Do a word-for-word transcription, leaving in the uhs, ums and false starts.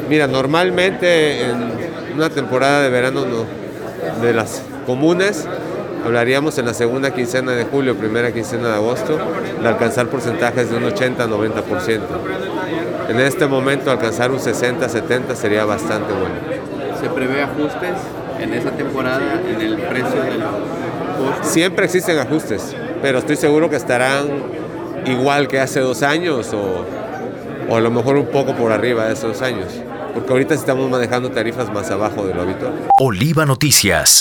Mira, normalmente en una temporada de verano no, de las comunes, hablaríamos en la segunda quincena de julio, primera quincena de agosto, de alcanzar porcentajes de un ochenta a noventa por ciento. En este momento alcanzar un sesenta a setenta sería bastante bueno. ¿Se prevé ajustes en esa temporada en el precio del costo? Siempre existen ajustes, pero estoy seguro que estarán igual que hace dos años o, o a lo mejor un poco por arriba de esos dos años, porque ahorita estamos manejando tarifas más abajo de lo habitual. Oliva Noticias.